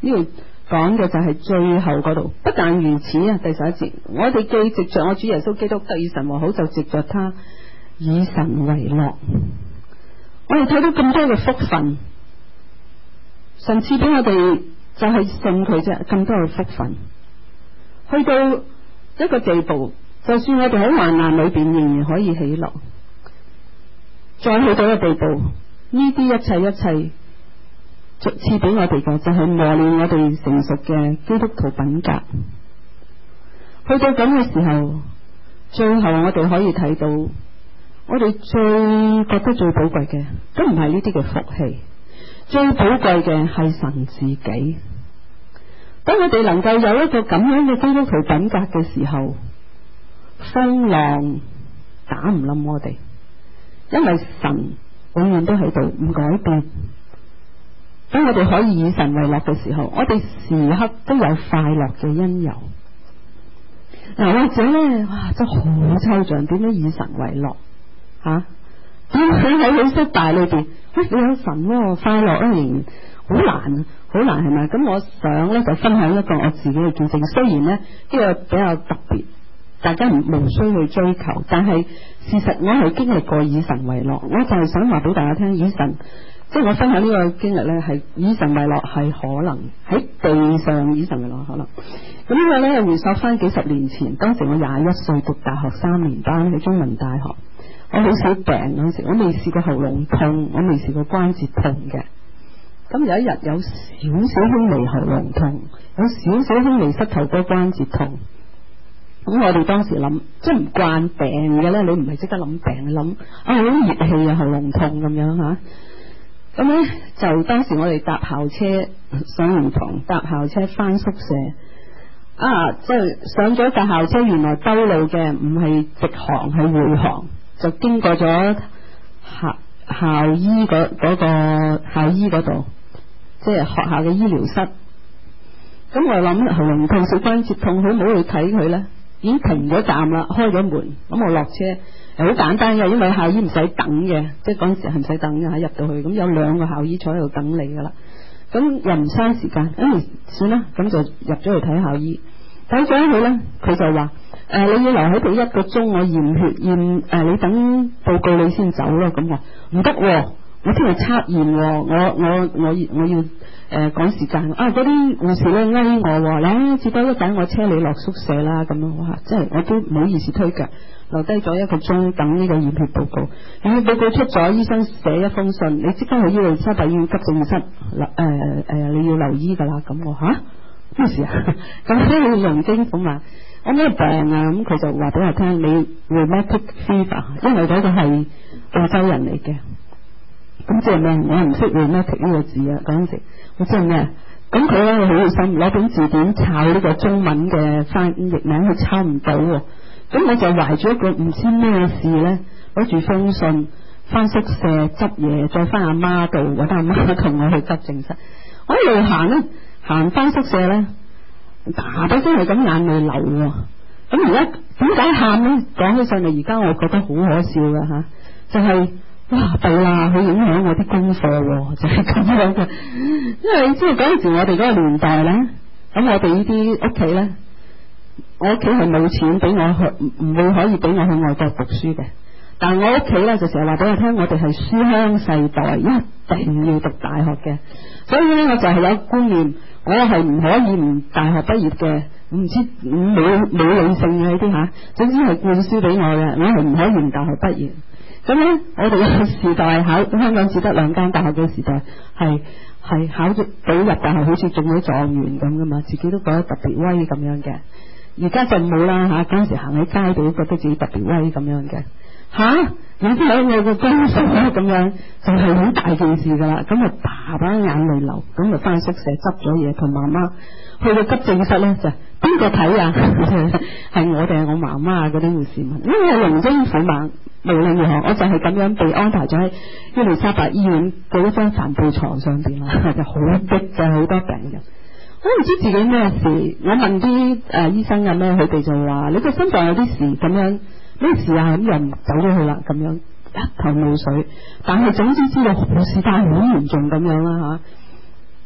呢度講嘅就係最後嗰度。不但如此啊，第11節，我哋既藉着我主耶穌基督得與神和好，就藉着他以神為樂。我哋睇到咁多嘅福分，神賜俾我哋就係信佢啫，咁多嘅福分，去到一個地步，就算我哋喺患難裏邊仍然可以喜樂，再去到一個地步，呢啲一切賜俾我哋嘅就係磨練我哋成熟嘅基督徒品格。去到咁嘅時候，最後我哋可以睇到，我哋最覺得最寶貴嘅都唔係呢啲嘅福氣，最寶貴嘅係神自己。當我哋能夠有一個咁樣嘅基督徒品格嘅時候，風浪打唔冧我哋，因為神永遠都喺度唔改變。當我哋可以以神為樂嘅時候，我哋時刻都有快樂嘅因由。或者咧，哇，真係好抽象，點樣以神為樂吓？點樣喺失敗裏邊，你有神快樂仍然好難，好難係咪？咁我想咧就分享一個我自己嘅見證，雖然咧呢個比較特別，大家無需去追求，但係事實我係經歷過以神為樂，我就係想話俾大家聽，以神。即係我分享呢個經歷咧，係以神為樂係可能喺地上以神為樂可能。咁呢個咧回溯翻幾十年前，當時我21歲讀大學3年班喺中文大學，我好少病嗰時，我未試過喉嚨痛，我未試過關節痛嘅。咁有一日有少少輕微喉嚨痛，有少少輕微膝頭哥關節痛。咁我哋當時諗，即係唔慣病嘅咧，你唔係即刻諗病，你諗好熱氣啊，喉嚨痛咁樣吓。咁咧就當時我哋搭校車上完堂，搭校車翻宿舍即係上咗架校車，原來兜路嘅，唔係直航係回航，就經過咗校醫嗰個校醫嗰度，即係學校嘅醫療室。咁我諗喉嚨痛、小關節痛，好唔好去睇佢咧？已經停咗站啦，開咗門，咁我落車又好簡單嘅，因為校醫唔使等嘅，即係嗰陣時係唔使等嘅，入到去咁有2個校醫坐喺度等你噶啦，咁又唔嘥時間，算啦，咁就入咗去睇校醫，睇咗佢咧，佢就話你要留喺度1個鐘，我驗血驗你等報告你先走咯，咁我唔得。我聽日測驗，我要趕時間。嗰啲護士咧嗌我，咧接多一陣我車你落宿舍啦。咁樣哇，真係我都唔好意思推腳，留低咗1個鐘等呢個驗血報告。驗血報告出咗，醫生寫一封信，你即刻去伊利沙伯醫院急症室，你要留醫噶啦。咁我咩事啊？咁咧要用經咁話，我咩病啊？咁佢就話俾我聽，你 rheumatic fever， 因為嗰個係澳洲人嚟嘅。咁即係咩？我唔識 rheumatic 呢個字啊！嗰陣時我知係咩？咁佢咧好好心攞本字典抄呢個中文嘅翻譯名，佢抄唔到。咁我就懷住一個唔知咩事咧，攞住封信翻宿舍執嘢，再翻阿媽度，搵阿媽同我去急症室。我一路行咧，行翻宿舍咧，打到真係咁眼淚流。咁而家點解喊咧？講起上嚟，而家我覺得好可笑㗎吓，就係。哇！弊啦，佢影響我啲功課，就係咁樣嘅。因為即係嗰陣時我哋嗰個年代咧，咁我哋呢啲屋企咧，我屋企係冇錢俾我去，唔會可以俾我去外國讀書嘅。但係我屋企咧就成日話俾我聽，我哋係書香世代，一定要讀大學嘅。所以咧，我就係有觀念，我係唔可以唔大學畢業嘅，唔知冇理性嘅呢啲吓，總之係灌輸俾我嘅，我係唔可以唔大學畢業。咁咧，我哋嘅時代香港只得2間大學嘅時代，係考咗到入大學，好似中咗狀元咁噶嘛，自己都覺得特別威咁樣嘅。而家就冇啦吓，嗰陣時行喺街度都覺得自己特別威咁樣嘅。有啲有我個功課咁樣，就係好大件事噶啦。咁啊，爸爸眼淚流，咁就翻宿舍執咗嘢，同媽媽去到急症室咧，就邊個睇啊？係我哋係我媽媽嗰啲護士問，因為我龍精虎猛。無論如何，我就係咁樣被安排咗喺伊利沙伯醫院嘅一張帆布床上邊啦，就好逼嘅，好多病人。我唔知自己咩事，我問啲醫生啊咩，佢哋就話你個心臟有啲事咁樣，咩事啊？咁又走咗去啦，咁樣一頭霧水。但係總之知道護士帶好嚴重咁樣啦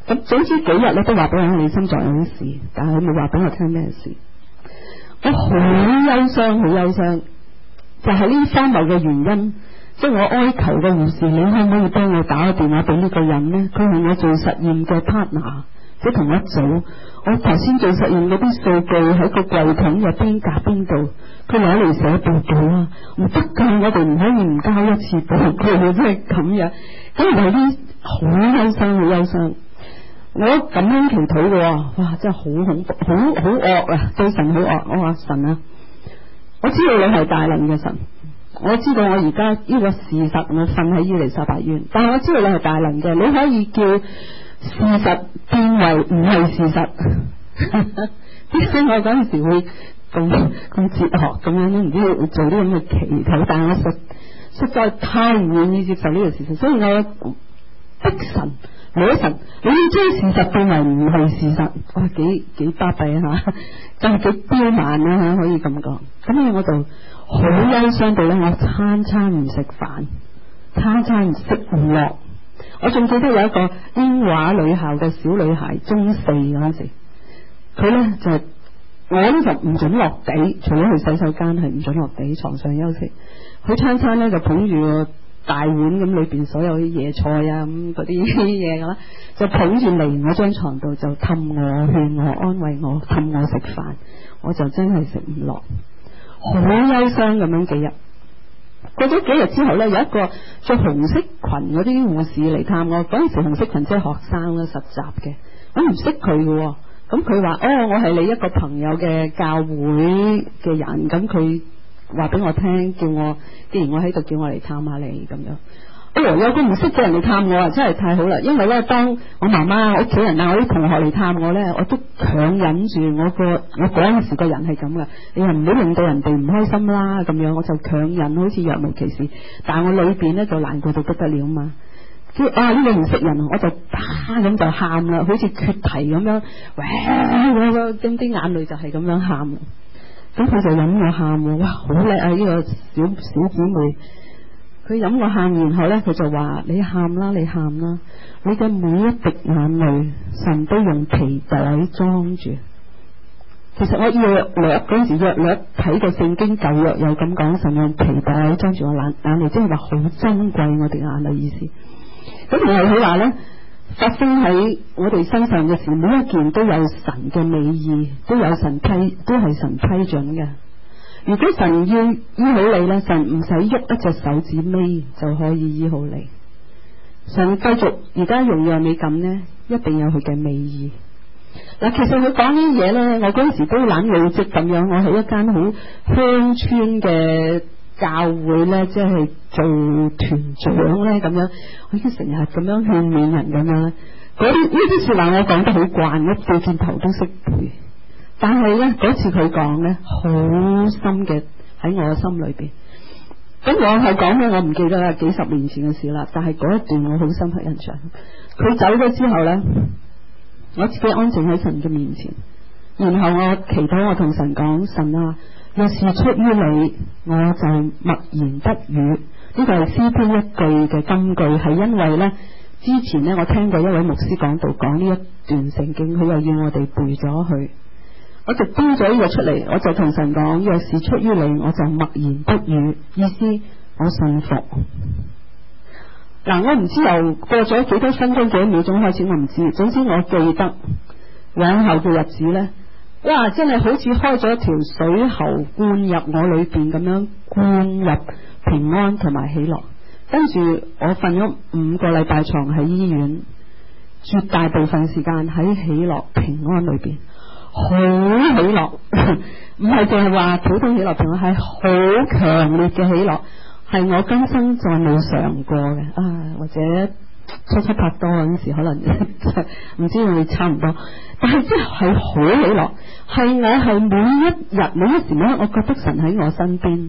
咁總之幾日咧都話俾我聽你心臟有啲事，但係佢冇話俾我聽咩事。我好憂傷，好憂傷，就係呢荒謬嘅原因。即係我哀求嘅護士，你可唔可以幫我打個電話俾呢個人呢？佢係我做實驗嘅 partner， 即係同一組。我頭先做實驗嗰啲數據喺個櫃桶入邊夾邊度，佢攞嚟寫報告啊！唔得㗎，我哋唔可以唔交一次報告，即係咁樣。咁有啲好憂傷，好憂傷。我咁樣祈禱嘅，哇！真係好恐怖，好惡啊！對神好惡。我話神啊，我知道你係大能嘅神。我知道我而家呢個事實，我瞓喺伊麗莎白醫院，但係我知道你係大能嘅，你可以叫事實變為唔係事實。點解我嗰陣時會咁哲學咁樣都唔知要做啲咁嘅祈禱？但係我實在太唔願意接受呢個事實，所以我逼神，摸神，你要將事實變為唔係事實。哇，幾巴閉啊吓，真係幾刁蠻啊吓，可以咁講。咁我就好憂傷到咧，我餐唔食飯，餐食唔落。我仲記得有一個英華女校嘅小女孩，中四嗰陣時，佢咧就我咧就唔准落地，除咗去洗手間係唔准落地，床上休息。佢餐咧就捧住個大碗咁，裏邊所有啲椰菜啊咁嗰啲嘢噶啦，就捧住嚟我張床度，就氹我、勸我、安慰我、氹我食飯，我就真係食唔落。好憂傷咁樣幾日，過咗幾日之後呢，有一個着紅色裙嗰啲護士嚟探我。嗰陣時紅色裙即係學生啦，實習嘅，我唔識佢嘅。咁佢話我係你一個朋友嘅教會嘅人，咁佢話俾我聽，叫我既然我喺度，叫我嚟探下你咁樣。有個唔識嘅人嚟探我啊，真係太好啦！因為咧，當我媽媽、屋企人啊、我啲同學嚟探我咧，我都強忍住我嗰陣時個人係咁噶，你又唔好令到人哋唔開心啦，咁樣我就強忍，好似若無其事。但係我裏邊咧就難過到不得了嘛。即係呢個唔識人，我就咁就喊啦，好似缺堤咁樣，咁啲眼淚就係咁樣喊。咁佢就引我喊，哇，好叻啊！呢個小姊妹。佢飲我喊，然後咧佢就話：你喊啦，你喊啦，你嘅每一滴眼淚，神都用皮袋裝住。其實我約略嗰陣時睇過聖經舊約有咁講，神用皮袋裝住我眼淚，即係話好珍貴我哋眼淚意思。咁然後佢話咧，發生喺我哋身上嘅事，每一件都有神嘅美意，都係神批准嘅。如果神要醫好你咧，神唔使喐一隻手指尾就可以醫好你。神繼續而家容讓你咁呢，一定有佢嘅美意。嗱，其實佢講呢啲嘢咧，我嗰陣時都懶老積咁樣，我喺一間好鄉村嘅教會咧，即係做團長咧咁樣，我已經成日咁樣勸勉人咁樣。嗰啲呢啲說話我講得好慣，我四件頭都識背。但係咧嗰次佢講咧，好深嘅喺我嘅心裏邊。咁往後講咧，我唔記得啦，幾十年前嘅事啦。但係嗰一段我好深刻印象。佢走咗之後咧，我自己安靜喺神嘅面前，然後我祈禱，我同神講：神啊，若是出於你，我就默然不語。呢個係詩篇一句嘅金句，係因為咧之前咧我聽過一位牧師講道講呢一段聖經，佢又要我哋背咗佢。我就標咗呢個出嚟，我就同神講：若是出於你，我就默然不語。意思我信服。嗱，我唔知由過咗幾多分鐘幾秒鐘開始，我唔知。總之我記得往後嘅日子呢，哇，真係好似開咗一條水喉灌入我裏邊咁樣，灌入平安同埋喜樂。跟住我瞓咗5個禮拜床喺醫院，絕大部分時間喺喜樂平安裏邊。好喜樂，唔係淨係話普通喜樂，平安係好強烈嘅喜樂，係我今生再冇嘗過嘅啊！或者七八多嗰陣時，可能唔知會差唔多，但係真係好喜樂，係我係每一日每一時每刻，我覺得神喺我身邊。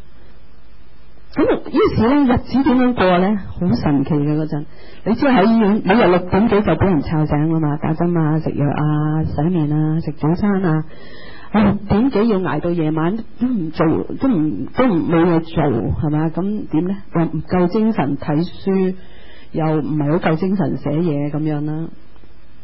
咁於是咧，日子點樣過咧？好神奇嘅嗰陣，你知喺醫院每日6點幾就俾人吵醒啦嘛，打針啊、食藥啊、洗面啊、食早餐啊，6點幾要挨到夜晚都唔做，都冇嘢做，係嘛？咁點咧？又唔夠精神睇書，又唔係好夠精神寫嘢咁樣啦。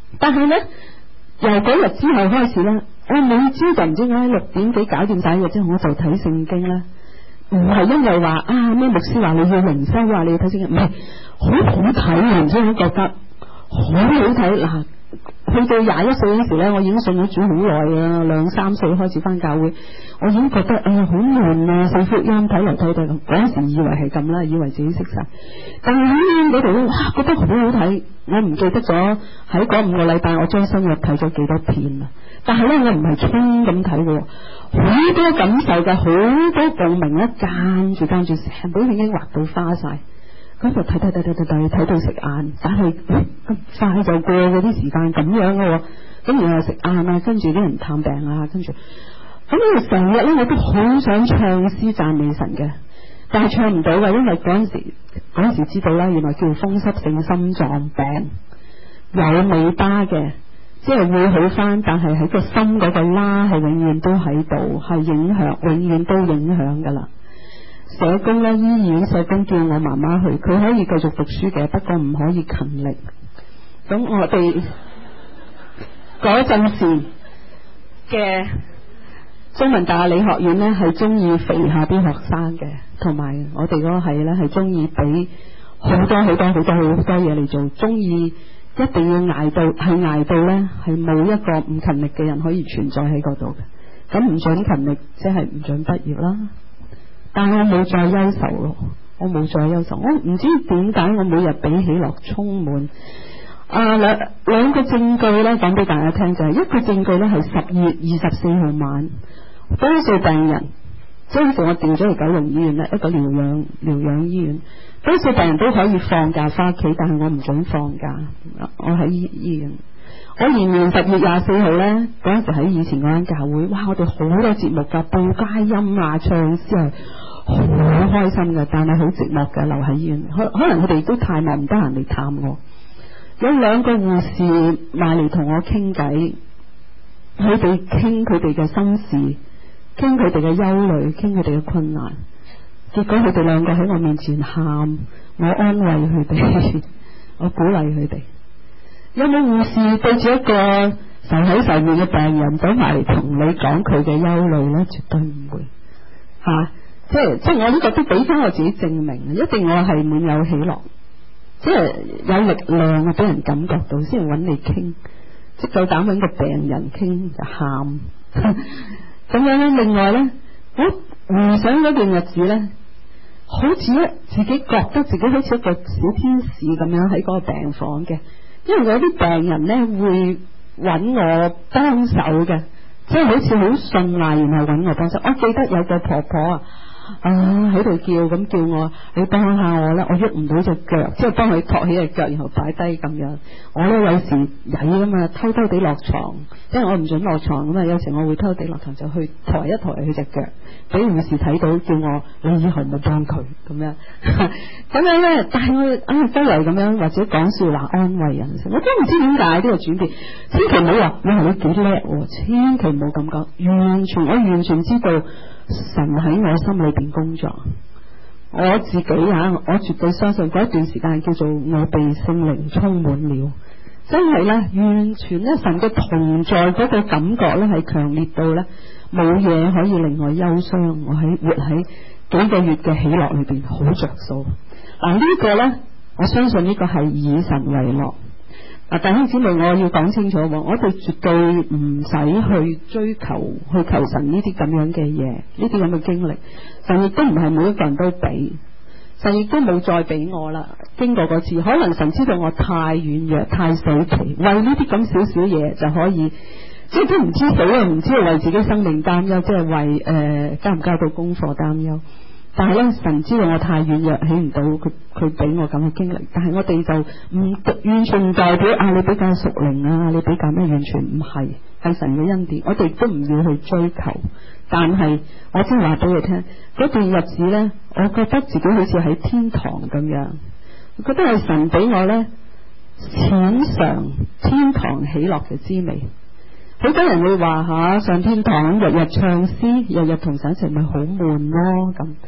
但係咧，由嗰日之後開始咧，我每朝就唔知點解6點幾搞掂晒嘢之後，我就睇聖經咧。唔係因為話咩牧師話你要靈修啊，你要睇聖經，唔係好好睇，唔知點覺得好好睇嗱。去到21歲嗰時咧，我已經信咗主好耐啦，2、3歲開始翻教會，我已經覺得好悶啊，四福音睇嚟睇去咁。嗰時以為係咁啦，以為自己識晒，但係喺嗰度咧，哇，覺得好好睇。我唔記得咗喺嗰5個禮拜我將新約睇咗幾多遍啦。但係咧，我唔係衝咁睇嘅，好多感受嘅，好多共鳴咧，間住成本聖經畫到花晒。咁就睇到食晏，但係咁快就過嗰啲時間咁樣嘅，咁然後食晏啊，跟住啲人探病啊，跟住咁成日咧我都好想唱詩讚美神嘅，但係唱唔到嘅，因為嗰陣時知道啦，原來叫風濕性心臟病，有尾巴嘅，即係會好翻，但係喺個心嗰個拉係永遠都喺度，係影響，永遠都影響噶啦。社工咧，醫院社工叫我媽媽去，佢可以繼續讀書嘅，不過唔可以勤力。咁我哋嗰陣時嘅中文大學理學院咧，係中意肥下啲學生嘅，同埋我哋嗰個系咧係中意俾好多嘢嚟做，中意一定要捱到咧係冇一個唔勤力嘅人可以存在喺嗰度嘅。咁唔准勤力，即係唔准畢業啦。但係我冇再憂愁咯，我唔知點解我每日比喜樂充滿。兩個證據咧，講俾大家聽就係，一個證據咧係10月24號晚，多數病人，即係我調咗嚟九龍醫院咧，一個療養醫院，多數病人都可以放假翻屋企，但係我唔准放假，我喺醫院。我年10月24號咧，嗰陣時喺以前嗰間教會，哇！我哋好多節目噶，報佳音啊，唱詩係好開心嘅，但係好寂寞嘅，留喺醫院。可能佢哋都太忙唔得閒嚟探我。有2個護士埋嚟同我傾偈，佢哋傾佢哋嘅心事，傾佢哋嘅憂慮，傾佢哋嘅困難。結果佢哋2個喺我面前喊，我安慰佢哋，我鼓勵佢哋。有冇護士對住一個愁口愁面嘅病人走埋嚟同你講佢嘅憂慮呢？絕對唔會即係我都覺得俾翻我自己證明，一定我係滿有喜樂，即係有力量啊，俾人感覺到先揾你傾，即係夠膽揾個病人傾就喊咁樣咧。另外呢，我回想嗰段日子呢，好似自己覺得自己好似一個小天使咁樣喺嗰個病房嘅。因為有啲病人咧會揾我幫手嘅，即係好似好信賴，然後揾我幫手。我記得有個婆婆喺度叫我，你幫下我啦，我喐唔到隻腳，即係幫佢托起隻腳，然後擺低咁樣。我咧有時曳啊嘛，偷偷地落床，因為我唔准落床啊嘛，有時我會偷偷地落床就去抬一抬佢隻腳，俾護士睇到，叫我你以後唔好幫佢咁樣。咁樣咧，帶我周圍咁樣或者講笑話安慰人，我都唔知點解呢個轉變。千祈唔好話你幾叻，千祈唔好咁講。我完全知道神喺我心裏邊工作。我自己我絕對相信嗰一段時間叫做我被聖靈充滿了，真係咧完全咧神嘅同在嗰個感覺咧係強烈到咧冇嘢可以令我憂傷。我活喺幾個月嘅喜樂裏邊好着數。呢個咧我相信呢個係以神為樂。弟兄姊妹，我要講清楚，我哋絕對唔使去追求去求神呢啲咁樣嘅嘢，呢啲咁嘅經歷，神亦都唔係每一個人都俾，神亦都冇再俾我啦。經過嗰次，可能神知道我太軟弱、太死皮，為呢啲咁少少嘢就可以，即係都唔知死啊，唔知為自己生命擔憂，即係為交唔交到功課擔憂。但係咧，神知道我太軟弱，起唔到佢俾我咁嘅經歷。但係我哋就完全唔代表你比較屬靈啊，你比較咩？完全唔係，係神嘅恩典。我哋都唔要去追求。但係我真係話俾你聽，嗰段日子咧，我覺得自己好似喺天堂咁樣，我覺得係神俾我咧淺嘗天堂喜樂嘅滋味。好多人會話上天堂日日唱詩，日日同神一齊咪好悶咯咁。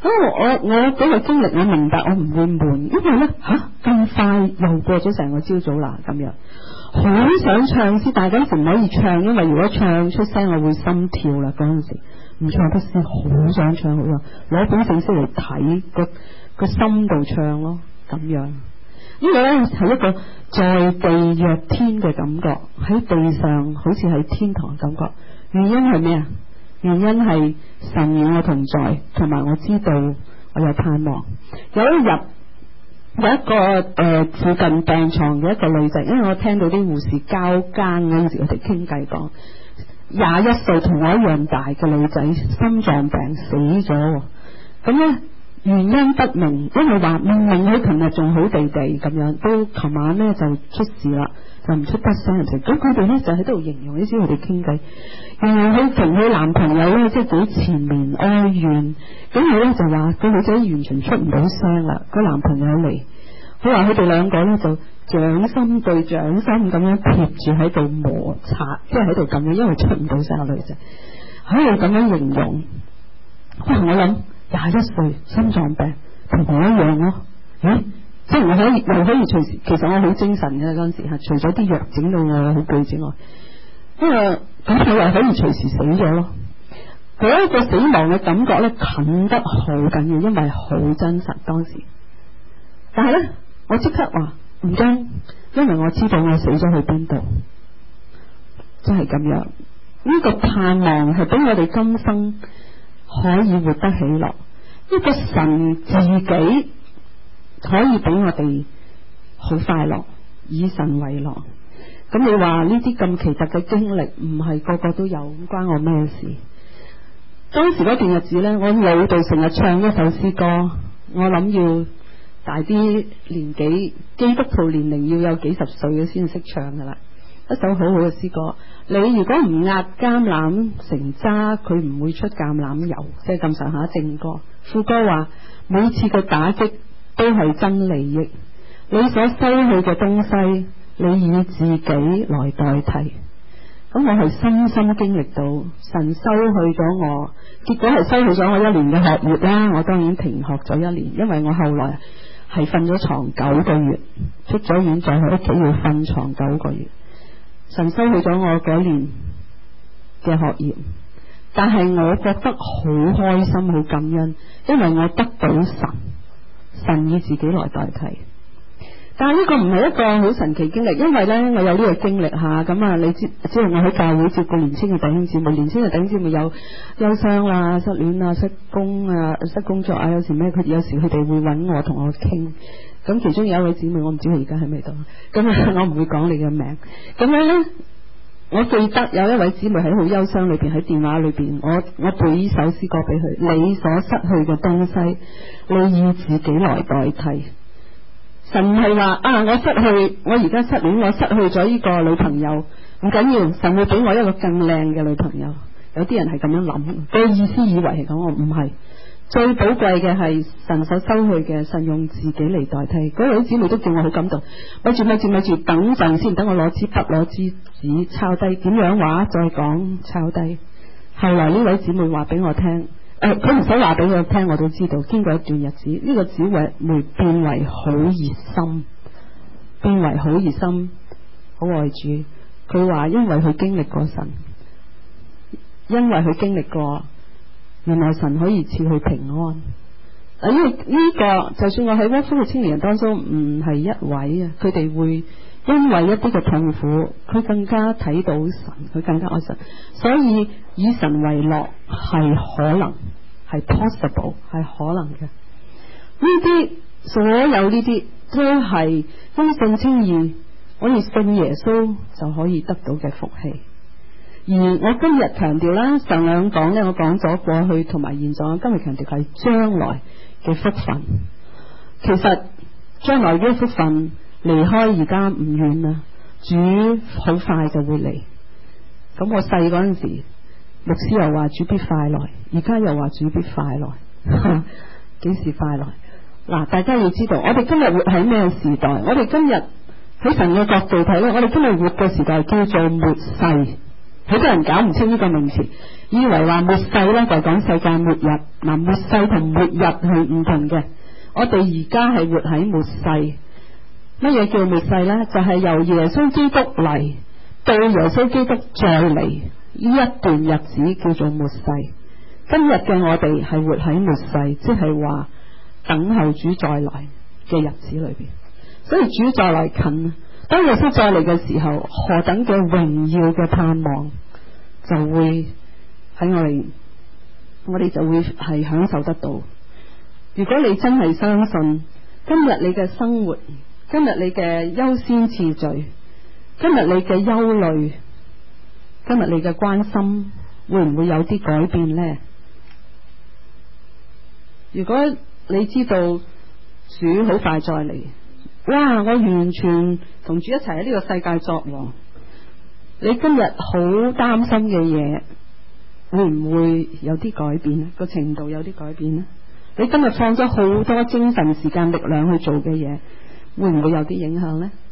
我嗰個經歷我明白，我唔會悶，因為咧咁快又過咗成個朝早啦，咁樣好想唱詩，但係嗰陣時唔可以唱，因為如果唱出聲我會心跳啦。嗰陣時唔唱得詩，好想唱，好想攞本聖詩嚟睇個心度唱咯，咁樣。呢個咧係一個在地若天嘅感覺，喺地上好似喺天堂嘅感覺。原因係咩啊？原因係神與我同在，同埋我知道我有盼望。有一日有一個附近病床嘅一個女仔，因為我聽到啲護士交更嗰陣時，佢哋傾偈講21歲同我一樣大嘅女仔心臟病死咗，咁咧原因不明，因為話明明佢琴日仲好地地咁樣，到琴晚咧就出事啦，就唔出得聲人哋。咁佢哋咧就喺度形容，呢啲佢哋傾偈，形容佢同佢男朋友咧即係幾纏綿哀怨。咁佢咧就話個女仔完全出唔到聲啦，個男朋友嚟，佢話佢哋兩個咧就掌心對掌心咁樣貼住喺度摩擦，即係喺度咁樣，因為出唔到聲個女仔喺度咁樣形容。哇！我諗21歲心臟病同我一樣咯，即係我又可以隨時，其實我好精神嘅嗰陣時吓，除咗啲藥整到我好攰之外，因為咁佢又可以隨時死咗咯。嗰一個死亡嘅感覺咧近得好緊要，因為好真實當時。但係咧，我即刻話唔驚，因為我知道我死咗去邊度，真係咁樣。呢個盼望係俾我哋今生可以活得喜樂，一個神自己可以俾我哋好快樂，以神為樂。咁你話呢啲咁奇特嘅經歷唔係個個都有，咁關我咩事？當時嗰段日子呢，我腦度成日唱一首詩歌，我諗要大啲年紀，基督徒年齡要有幾十歲嘅先識唱噶啦，一首好好嘅詩歌。你如果唔壓橄欖成渣，佢唔會出橄欖油，即係咁上下正歌。副歌話每次嘅打擊都係真利益，你所收去嘅東西，你以自己來代替。咁我係深深經歷到神收去咗我，結果係收去咗我1年嘅學業啦。我當然停學咗1年，因為我後來係瞓咗床9個月，出咗院再喺屋企要瞓床9個月。神收去咗我嗰年嘅學業，但係我覺得好開心好感恩，因為我得到神以自己來代替。但係呢個唔係一個好神奇經歷，因為呢，我有呢個經歷下，咁啊，你知道我喺教會照顧年輕嘅弟兄姊妹，年輕嘅弟兄姊妹有憂傷啦、失戀啊、失工啊、失工作啊，有時佢哋會揾我同我傾。咁其中有一位姊妹，我唔知佢而家喺咪度，咁我唔會講你嘅名。咁樣呢，我記得有一位姊妹喺好憂傷裏邊，喺電話裏邊，我背呢首詩歌俾佢，你所失去嘅東西，你以自己來代替。神唔係話我而家失戀，我失去咗呢個女朋友，唔緊要，神會俾我一個更靚嘅女朋友。有啲人係咁樣諗，個意思以為係咁，我唔係。最寶貴嘅係神所收去嘅，神用自己嚟代替。嗰位姊妹都叫我好感動。咪住，等陣先，等我攞支筆攞支紙抄低，點樣話再講抄低。後來呢位姊妹話俾我聽。佢唔使話俾我聽，我都知道。經過一段日子，呢個姊妹變為好熱心，好愛主。佢話因為佢經歷過神，因為佢經歷過，原來神可以賜佢平安。因為呢個就算我喺屈福嘅青年人當中唔係一位啊，佢哋會因為一啲嘅痛苦，佢更加睇到神，佢更加愛神，所以以神為樂係可能，係 possible， 係可能嘅。呢啲所有呢啲都係因信稱義，我哋信耶穌就可以得到嘅福氣。而我今日強調啦，上兩講呢，我講咗過去同埋現在，我今日強調係將來嘅福分。其實將來嘅福分離開而家唔遠啦，主好快就會嚟。咁我細嗰陣時，牧師又話主必快來，而家又話主必快來，幾時快來？嗱，大家要知道，我哋今日活喺咩時代？我哋今日喺神嘅角度睇咧，我哋今日活嘅時代叫做末世。 好多人搞唔清呢個名詞，以為話末世呢就講世界末日。嗱，末世同末日係唔同嘅。我哋而家係活喺末世。乜嘢叫末世呢？就係由耶穌基督嚟到耶穌基督再嚟呢一段日子叫做末世。今日嘅我哋係活喺末世，即係話等候主再來嘅日子裏邊。所以主再來近，當耶穌再嚟嘅時候，何等嘅榮耀嘅盼望就會喺我哋就會係享受得到。如果你真係相信今日你嘅生活，今日你嘅優先次序，今日你嘅憂慮，今日你嘅關心，會唔會有啲改變呢？如果你知道主好快再嚟，哇！我完全同主一齊喺呢個世界作王，你今日好擔心嘅嘢，會唔會有啲改變呢？個程度有啲改變呢？你今日放咗好多精神時間力量去做嘅嘢，會唔會有啲影響呢？